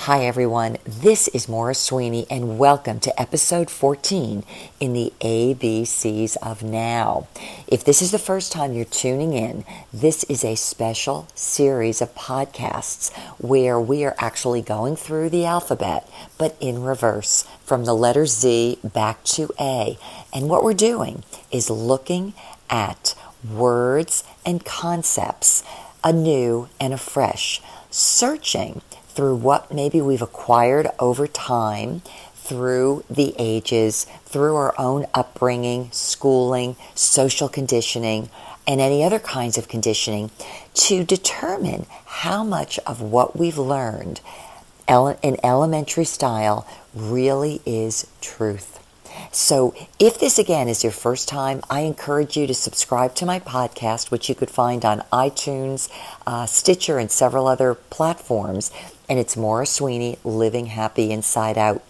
Hi everyone, this is Maura Sweeney and welcome to episode 14 in the ABCs of Now. If this is the first time you're tuning in, this is a special series of podcasts where we are actually going through the alphabet, but in reverse, from the letter Z back to A. And what we're doing is looking at words and concepts anew and afresh, searching through what maybe we've acquired over time, through the ages, through our own upbringing, schooling, social conditioning, and any other kinds of conditioning, to determine how much of what we've learned in elementary style really is truth. So if this again is your first time, I encourage you to subscribe to my podcast, which you could find on iTunes, Stitcher, and several other platforms. And it's Maura Sweeney, Living Happy Inside Out.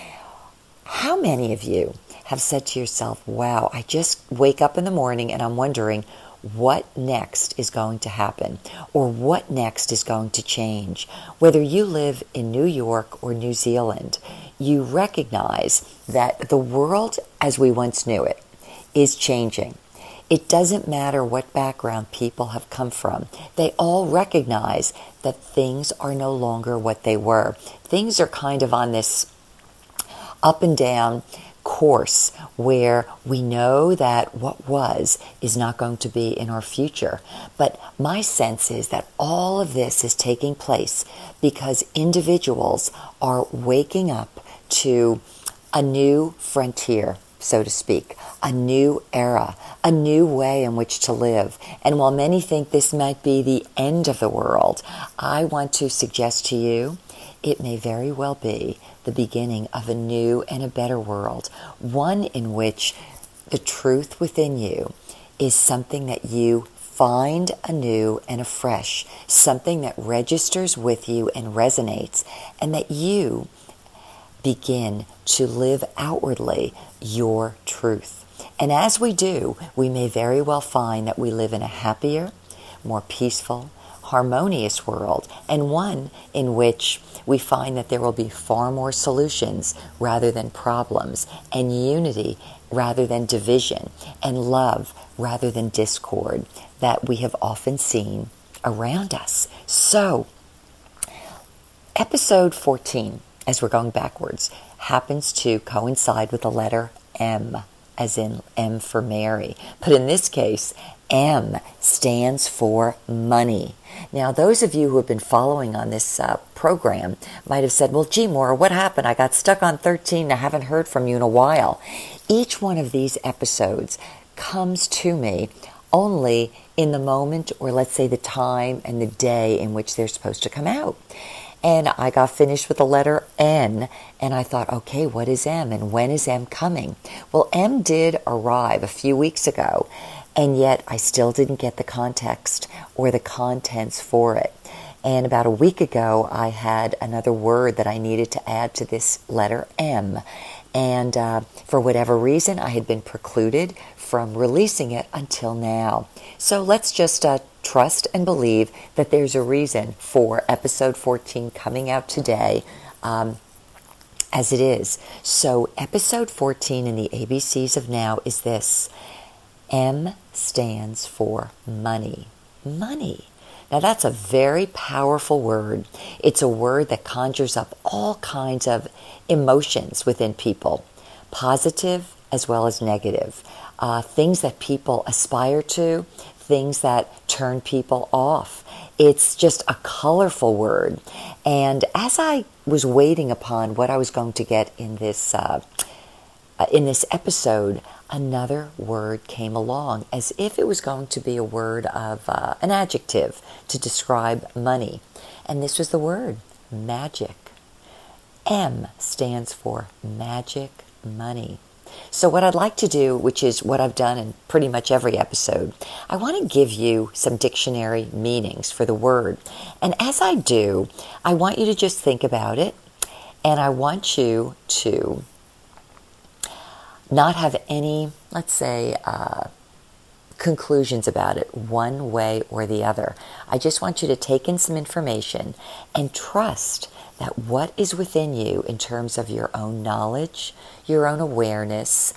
How many of you have said to yourself, wow, I just wake up in the morning and I'm wondering what next is going to happen or what next is going to change? Whether you live in New York or New Zealand, you recognize that the world as we once knew it is changing. It doesn't matter what background people have come from. They all recognize that things are no longer what they were. Things are kind of on this up and down course where we know that what was is not going to be in our future. But my sense is that all of this is taking place because individuals are waking up to a new frontier, so to speak, a new era, a new way in which to live. And while many think this might be the end of the world, I want to suggest to you it may very well be the beginning of a new and a better world, one in which the truth within you is something that you find anew and afresh, something that registers with you and resonates, and that you begin to live outwardly your truth. And as we do, we may very well find that we live in a happier, more peaceful, harmonious world, and one in which we find that there will be far more solutions rather than problems, and unity rather than division, and love rather than discord that we have often seen around us. So, episode 14, as we're going backwards, happens to coincide with the letter M, as in M for Mary. But in this case, M stands for money. Now, those of you who have been following on this program might have said, well, gee, Maura, what happened? I got stuck on 13 and I haven't heard from you in a while. Each one of these episodes comes to me only in the moment, or let's say the time and the day in which they're supposed to come out. And I got finished with the letter N, and I thought, okay, what is M, and when is M coming? Well, M did arrive a few weeks ago, and yet I still didn't get the context or the contents for it. And about a week ago, I had another word that I needed to add to this letter M. And for whatever reason, I had been precluded from releasing it until now. So let's just trust and believe that there's a reason for episode 14 coming out today as it is. So episode 14 in the ABCs of Now is this. M stands for money. Money. Now that's a very powerful word. It's a word that conjures up all kinds of emotions within people, positive as well as negative. Things that people aspire to, things that turn people off. It's just a colorful word. And as I was waiting upon what I was going to get in this episode, another word came along as if it was going to be a word of an adjective to describe money. And this was the word magic. M stands for magic money. So what I'd like to do, which is what I've done in pretty much every episode, I want to give you some dictionary meanings for the word. And as I do, I want you to just think about it, and I want you to not have any, let's say, conclusions about it one way or the other. I just want you to take in some information and trust that what is within you in terms of your own knowledge, your own awareness,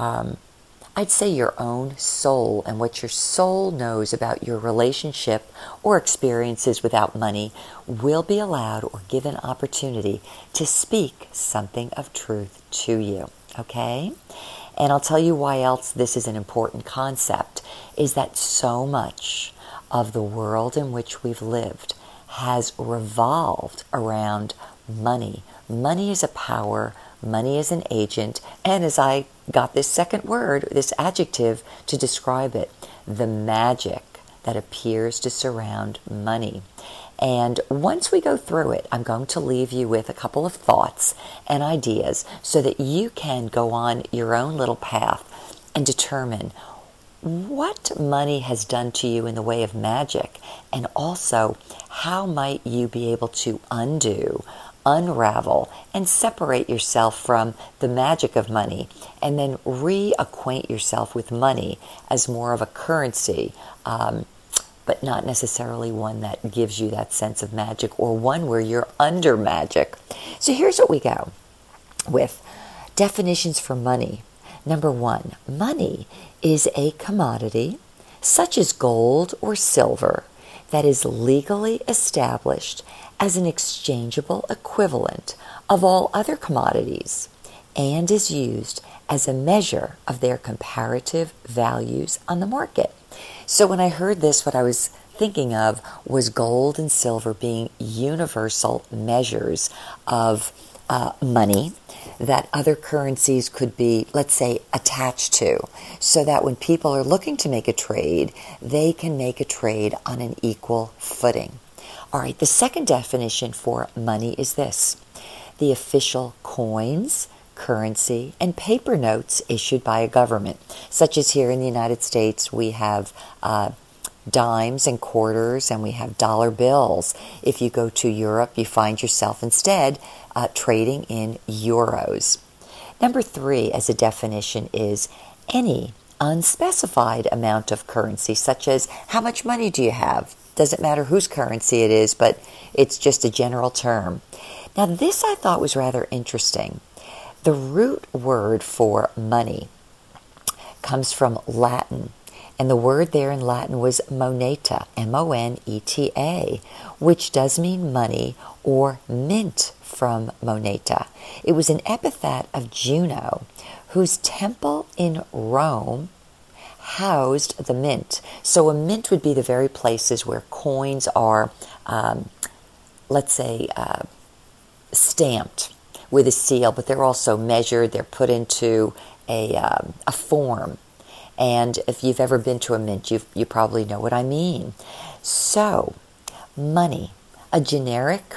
I'd say your own soul, and what your soul knows about your relationship or experiences without money will be allowed or given opportunity to speak something of truth to you. Okay? And I'll tell you why else this is an important concept, is that so much of the world in which we've lived has revolved around money. Money is a power, money is an agent, and as I got this second word, this adjective to describe it, the magic that appears to surround money. And once we go through it, I'm going to leave you with a couple of thoughts and ideas so that you can go on your own little path and determine what money has done to you in the way of magic, and also how might you be able to undo, unravel, and separate yourself from the magic of money, and then reacquaint yourself with money as more of a currency, but not necessarily one that gives you that sense of magic, or one where you're under magic. So here's what we go with. Definitions for money. Number one, money is a commodity, such as gold or silver, that is legally established as an exchangeable equivalent of all other commodities and is used as a measure of their comparative values on the market. So when I heard this, what I was thinking of was gold and silver being universal measures of money that other currencies could be, let's say, attached to, so that when people are looking to make a trade, they can make a trade on an equal footing. All right, the second definition for money is this: the official coins, currency, and paper notes issued by a government, such as here in the United States, we have dimes and quarters, and we have dollar bills. If you go to Europe, you find yourself instead trading in euros. Number three, as a definition, is any unspecified amount of currency, such as how much money do you have? Doesn't matter whose currency it is, but it's just a general term. Now, this I thought was rather interesting. The root word for money comes from Latin, and the word there in Latin was moneta, M-O-N-E-T-A, which does mean money or mint from moneta. It was an epithet of Juno, whose temple in Rome housed the mint. So a mint would be the very places where coins are, let's say, stamped with a seal, but they're also measured, they're put into a form. And if you've ever been to a mint, you probably know what I mean. So, money, a generic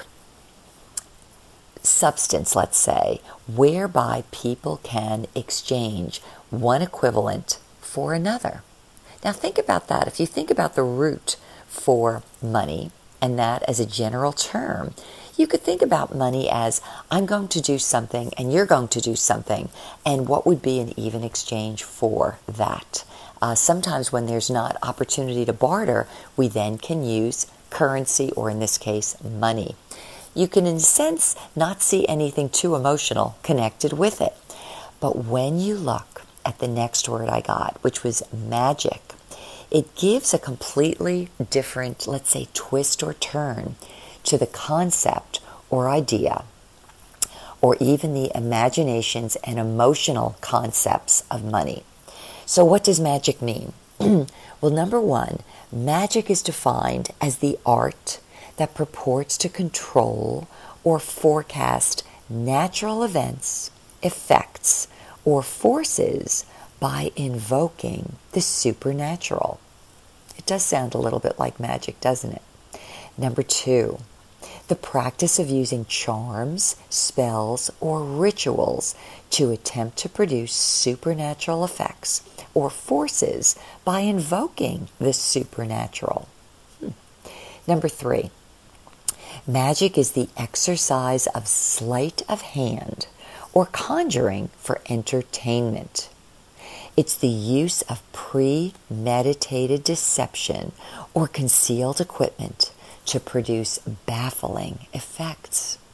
substance, let's say, whereby people can exchange one equivalent for another. Now think about that. If you think about the root for money, and that as a general term, you could think about money as I'm going to do something and you're going to do something, and what would be an even exchange for that. Sometimes when there's not opportunity to barter, we then can use currency, or in this case, money. You can, in a sense, not see anything too emotional connected with it. But when you look at the next word I got, which was magic, it gives a completely different, let's say, twist or turn to the concept or idea, or even the imaginations and emotional concepts of money. So what does magic mean? Well, number one, magic is defined as the art that purports to control or forecast natural events, effects, or forces by invoking the supernatural. It does sound a little bit like magic, doesn't it? Number two, the practice of using charms, spells, or rituals to attempt to produce supernatural effects or forces by invoking the supernatural. Number three, magic is the exercise of sleight of hand or conjuring for entertainment. It's the use of premeditated deception or concealed equipment to produce baffling effects.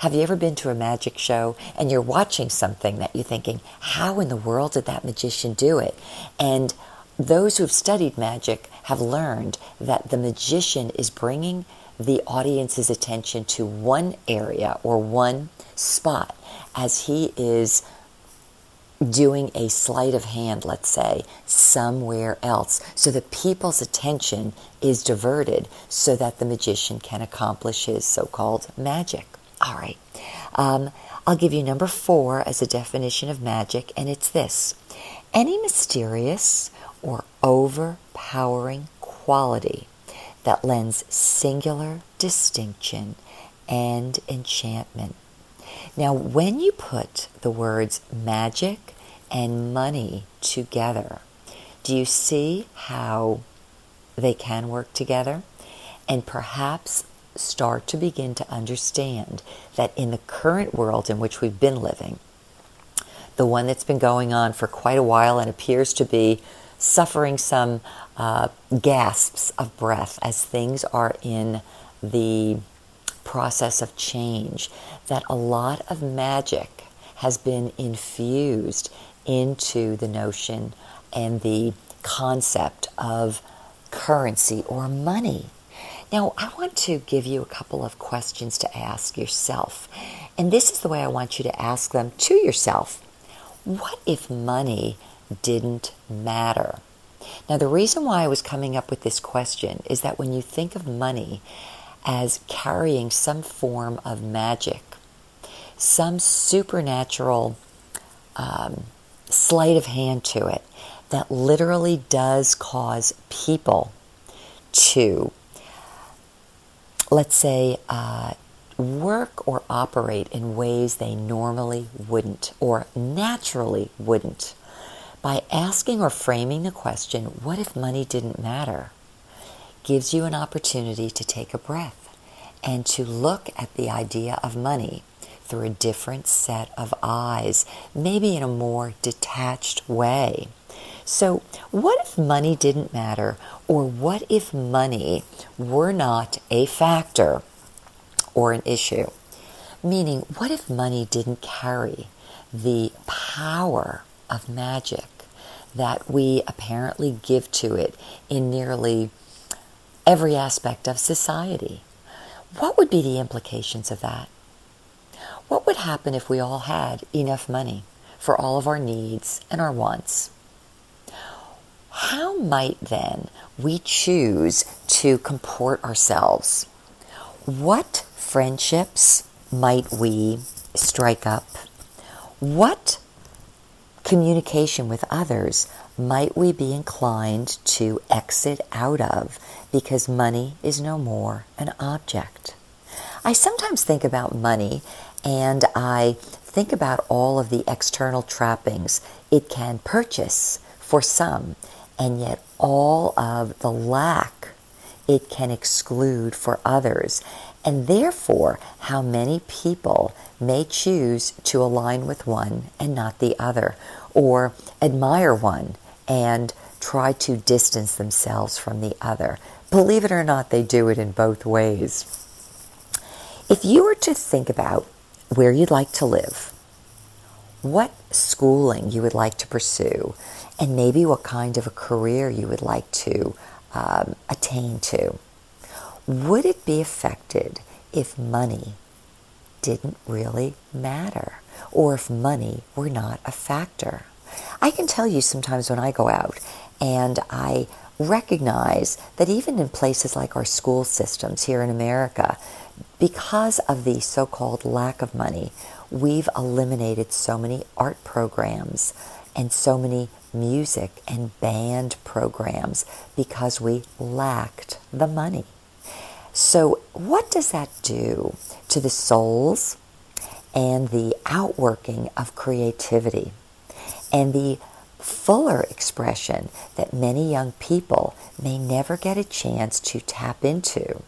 Have you ever been to a magic show and you're watching something that you're thinking, how in the world did that magician do it? And those who have studied magic have learned that the magician is bringing the audience's attention to one area or one spot as he is doing a sleight of hand, let's say, somewhere else, so that people's attention is diverted so that the magician can accomplish his so-called magic. All right. I'll give you number 4 as a definition of magic, and it's this: any mysterious or overpowering quality that lends singular distinction and enchantment. Now, when you put the words magic and money together, do you see how they can work together? And perhaps start to begin to understand that in the current world in which we've been living, the one that's been going on for quite a while and appears to be suffering some gasps of breath as things are in the process of change, that a lot of magic has been infused into the notion and the concept of currency or money. Now, I want to give you a couple of questions to ask yourself, and this is the way I want you to ask them to yourself. What if money didn't matter? Now, the reason why I was coming up with this question is that when you think of money as carrying some form of magic, some supernatural sleight of hand to it that literally does cause people to, let's say, work or operate in ways they normally wouldn't or naturally wouldn't. By asking or framing the question, what if money didn't matter, gives you an opportunity to take a breath and to look at the idea of money through a different set of eyes, maybe in a more detached way. So what if money didn't matter, or what if money were not a factor or an issue? Meaning, what if money didn't carry the power of magic that we apparently give to it in nearly every aspect of society? What would be the implications of that? What would happen if we all had enough money for all of our needs and our wants? How might then we choose to comport ourselves? What friendships might we strike up? What communication with others might we be inclined to exit out of because money is no more an object? I sometimes think about money, and I think about all of the external trappings it can purchase for some, and yet all of the lack it can exclude for others, and therefore how many people may choose to align with one and not the other, or admire one and try to distance themselves from the other. Believe it or not, they do it in both ways. If you were to think about where you'd like to live, what schooling you would like to pursue, and maybe what kind of a career you would like to attain to, would it be affected if money didn't really matter, or if money were not a factor? I can tell you sometimes when I go out and I recognize that even in places like our school systems here in America, because of the so-called lack of money, we've eliminated so many art programs and so many music and band programs because we lacked the money. So what does that do to the souls and the outworking of creativity and the fuller expression that many young people may never get a chance to tap into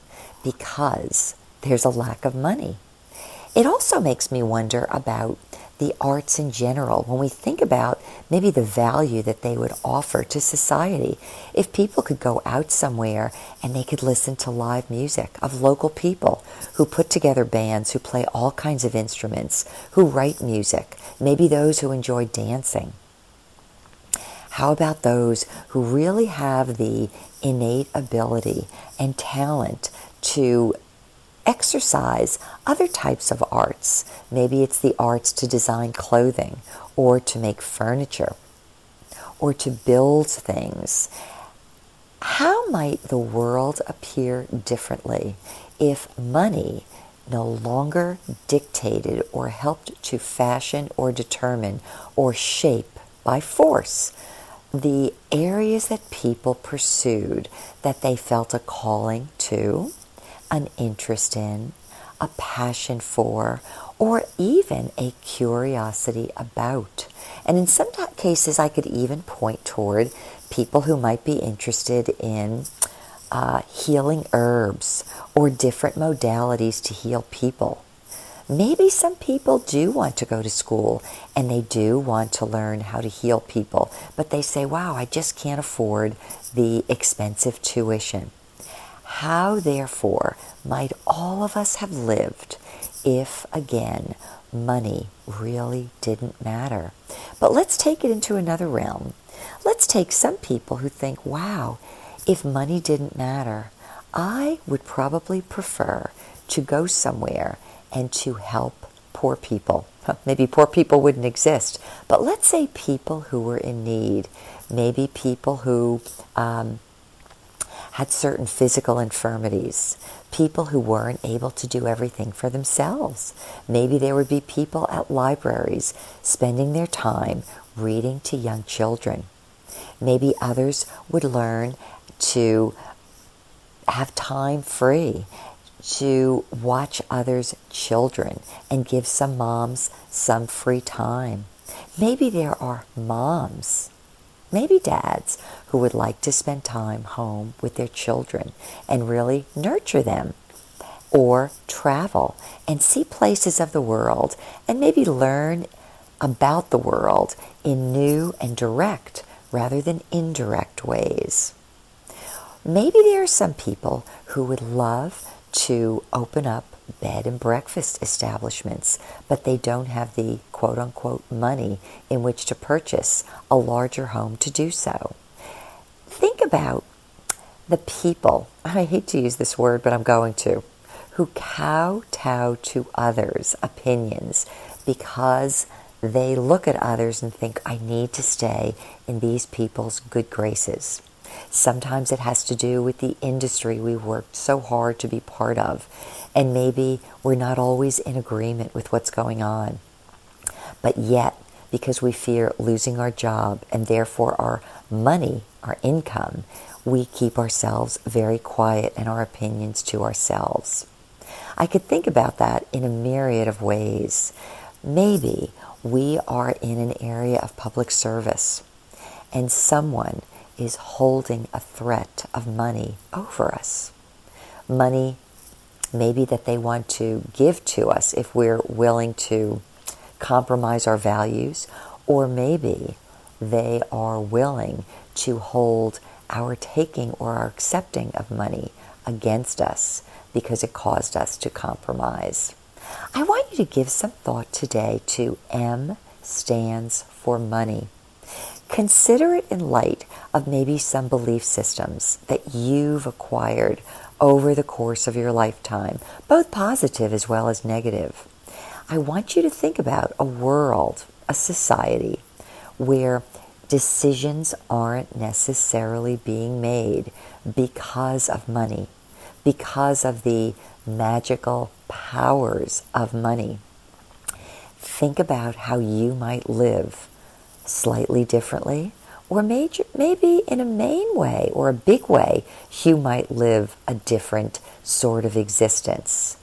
because there's a lack of money? It also makes me wonder about the arts in general, when we think about maybe the value that they would offer to society. If people could go out somewhere and they could listen to live music of local people who put together bands, who play all kinds of instruments, who write music, maybe those who enjoy dancing. How about those who really have the innate ability and talent to exercise other types of arts? Maybe it's the arts to design clothing or to make furniture or to build things. How might the world appear differently if money no longer dictated or helped to fashion or determine or shape by force the areas that people pursued, that they felt a calling to, an interest in, a passion for, or even a curiosity about? And in some cases, I could even point toward people who might be interested in healing herbs or different modalities to heal people. Maybe some people do want to go to school and they do want to learn how to heal people, but they say, wow, I just can't afford the expensive tuition. How, therefore, might all of us have lived if, again, money really didn't matter? But let's take it into another realm. Let's take some people who think, wow, if money didn't matter, I would probably prefer to go somewhere and to help poor people. Maybe poor people wouldn't exist, but let's say people who were in need, maybe people who had certain physical infirmities, people who weren't able to do everything for themselves. Maybe there would be people at libraries spending their time reading to young children. Maybe others would learn to have time free to watch others' children and give some moms some free time. Maybe there are moms, maybe dads, who would like to spend time home with their children and really nurture them, or travel and see places of the world and maybe learn about the world in new and direct rather than indirect ways. Maybe there are some people who would love to open up bed and breakfast establishments, but they don't have the quote-unquote money in which to purchase a larger home to do so. Think about the people, I hate to use this word, but I'm going to, who kowtow to others' opinions because they look at others and think, I need to stay in these people's good graces. Sometimes it has to do with the industry we worked so hard to be part of, and maybe we're not always in agreement with what's going on. But yet, because we fear losing our job and therefore our money, our income, we keep ourselves very quiet and our opinions to ourselves. I could think about that in a myriad of ways. Maybe we are in an area of public service and someone is holding a threat of money over us. Money maybe that they want to give to us if we're willing to compromise our values, or maybe they are willing to hold our taking or our accepting of money against us because it caused us to compromise. I want you to give some thought today to M stands for money. Consider it in light of maybe some belief systems that you've acquired over the course of your lifetime, both positive as well as negative. I want you to think about a world, a society, where decisions aren't necessarily being made because of money, because of the magical powers of money. Think about how you might live slightly differently, or maybe in a main way or a big way, you might live a different sort of existence.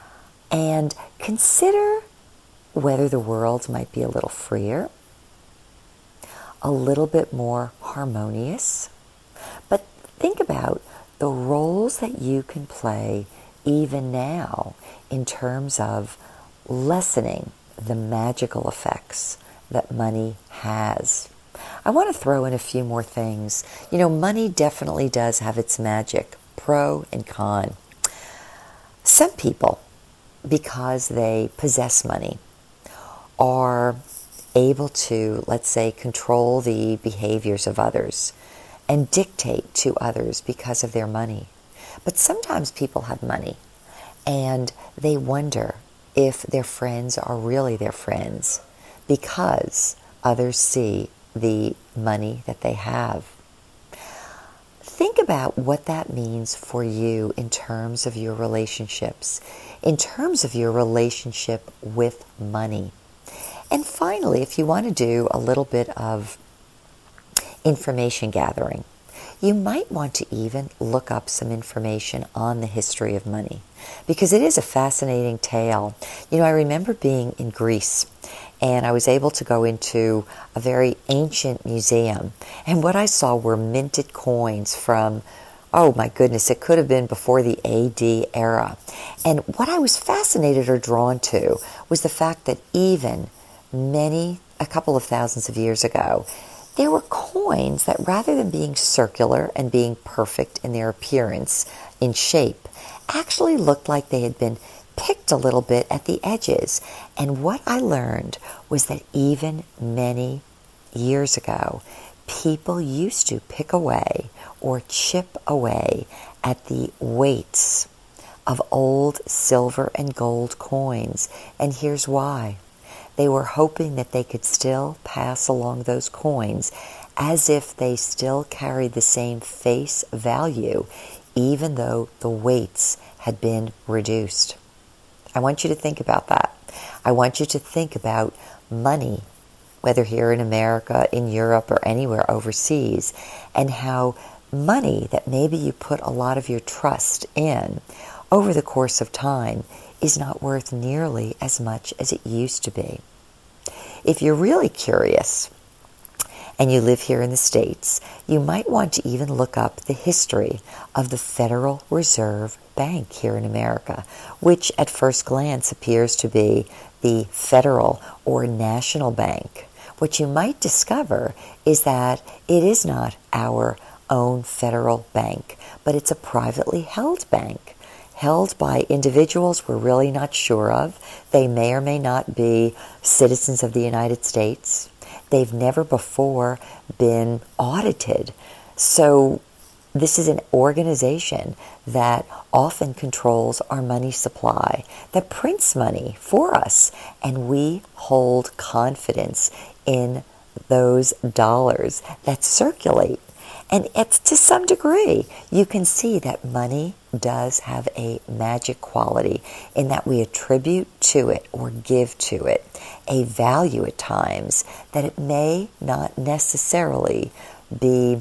And consider whether the world might be a little freer, a little bit more harmonious. But think about the roles that you can play even now in terms of lessening the magical effects that money has. I want to throw in a few more things. Money definitely does have its magic, pro and con. Some people, because they possess money, are able to, let's say, control the behaviors of others and dictate to others because of their money. But sometimes people have money and they wonder if their friends are really their friends because others see the money that they have. Think about what that means for you in terms of your relationships, in terms of your relationship with money. And finally, if you want to do a little bit of information gathering, you might want to even look up some information on the history of money, because it is a fascinating tale. I remember being in Greece, and I was able to go into a very ancient museum, and what I saw were minted coins from, oh my goodness, it could have been before the AD era. And what I was fascinated or drawn to was the fact that even a couple of thousands of years ago, there were coins that, rather than being circular and being perfect in their appearance, in shape, actually looked like they had been picked a little bit at the edges. And what I learned was that even many years ago, people used to pick away or chip away at the weights of old silver and gold coins. And here's why. They were hoping that they could still pass along those coins as if they still carried the same face value, even though the weights had been reduced. I want you to think about that. I want you to think about money, whether here in America, in Europe, or anywhere overseas, and how money that maybe you put a lot of your trust in over the course of time is not worth nearly as much as it used to be. If you're really curious and you live here in the States, you might want to even look up the history of the Federal Reserve Bank here in America, which at first glance appears to be the federal or national bank. What you might discover is that it is not our own federal bank, but it's a privately held bank, held by individuals we're really not sure of. They may or may not be citizens of the United States. They've never before been audited. So this is an organization that often controls our money supply, that prints money for us, and we hold confidence in those dollars that circulate. And it's, to some degree, you can see that money does have a magic quality in that we attribute to it or give to it a value at times that it may not necessarily be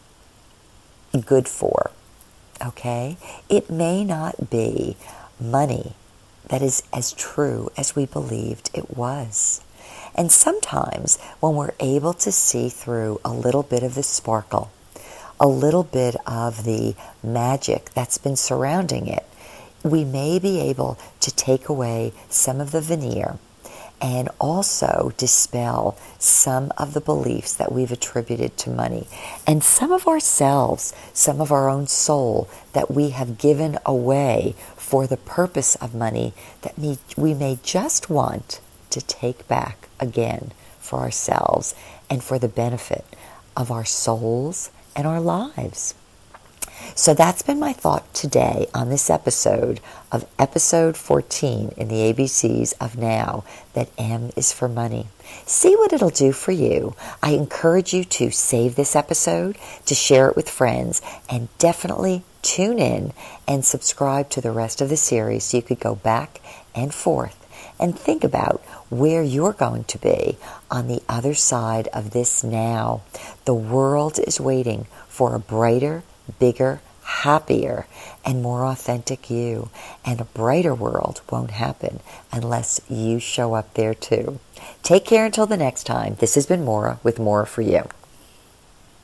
good for. Okay? It may not be money that is as true as we believed it was. And sometimes when we're able to see through a little bit of the sparkle, a little bit of the magic that's been surrounding it, we may be able to take away some of the veneer and also dispel some of the beliefs that we've attributed to money and some of ourselves, some of our own soul that we have given away for the purpose of money that we may just want to take back again for ourselves and for the benefit of our souls and our lives. So that's been my thought today on this episode of episode 14 in the ABCs of Now, that M is for money. See what it'll do for you. I encourage you to save this episode, to share it with friends, and definitely tune in and subscribe to the rest of the series so you could go back and forth and think about where you're going to be on the other side of this now. The world is waiting for a brighter, bigger, happier, and more authentic you. And a brighter world won't happen unless you show up there too. Take care until the next time. This has been Maura with Maura for You.